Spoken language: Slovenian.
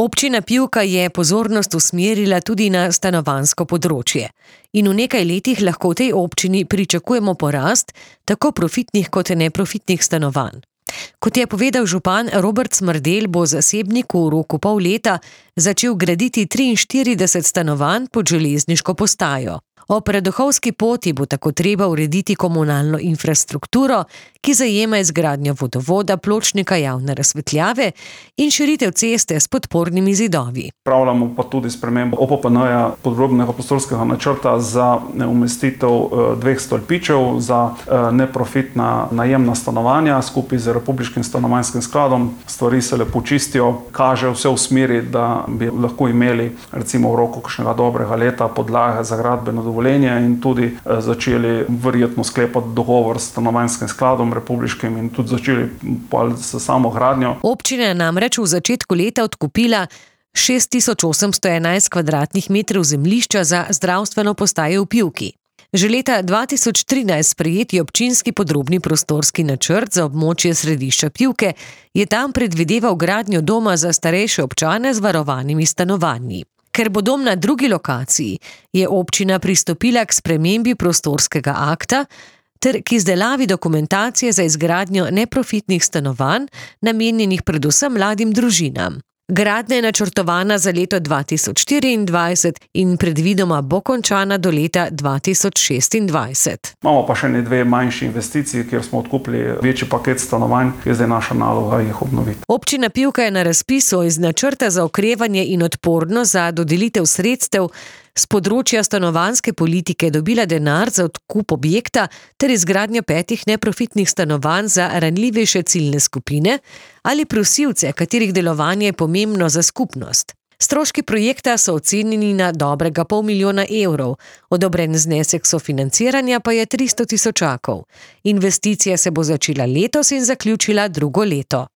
Občina Pivka je pozornost usmerila tudi na stanovanjsko področje. In v nekaj letih lahko v tej občini pričakujemo porast tako profitnih kot neprofitnih stanovanj. Kot je povedal župan Robert Smrdelj, bo zasebnik v roku pol leta začel graditi 43 stanovanj pod železniško postajo. Ob Radohovski poti bo tako treba urediti komunalno infrastrukturo, ki zajema izgradnjo vodovoda, pločnika javne razsvetljave in širitev ceste s podpornimi zidovi. Pripravljamo pa tudi spremembo OPPN-ja, podrobnega prostorskega načrta za umestitev 2 stolpičev za neprofitna najemna stanovanja skupaj z Republiškim stanovanjskim skladom. Stvari se lepo čistijo, kaže vse v smeri, da bi lahko imeli recimo v roku kakšnega dobrega leta podlage za gradbeno dovoljenje in tudi začeli verjetno sklepati dogovor s stanovanjskim skladom republiškim in tudi začeli s samo gradnjo. Občina je namreč v začetku leta odkupila 6811 kvadratnih metrov zemljišča za zdravstveno postajo v Pivki. Že leta 2013 sprejeti občinski podrobni prostorski načrt za območje središča Pivke je tam predvideval gradnjo doma za starejše občane z varovanimi stanovanji. Ker bo dom na drugi lokaciji, je občina pristopila k spremembi prostorskega akta ter k izdelavi dokumentacije za izgradnjo neprofitnih stanovanj, namenjenih predvsem mladim družinam. Gradnja je načrtovana za leto 2024 in predvidoma bo končana do leta 2026. Imamo pa še 2 manjši investiciji, kjer smo odkupili večji paket stanovanj, ki je zdaj naša naloga jih obnoviti. Občina Pivka je na razpisu iz načrta za okrevanje in odpornost za dodelitev sredstev s področja stanovanjske politike dobila denar za odkup objekta ter izgradnjo 5 neprofitnih stanovanj za ranljivejše ciljne skupine ali prosilce, katerih delovanje je pomembno za skupnost. Stroški projekta so ocenjeni na dobrega $500 000, odobren znesek sofinanciranja pa je 300 000. Investicija se bo začela letos in zaključila drugo leto.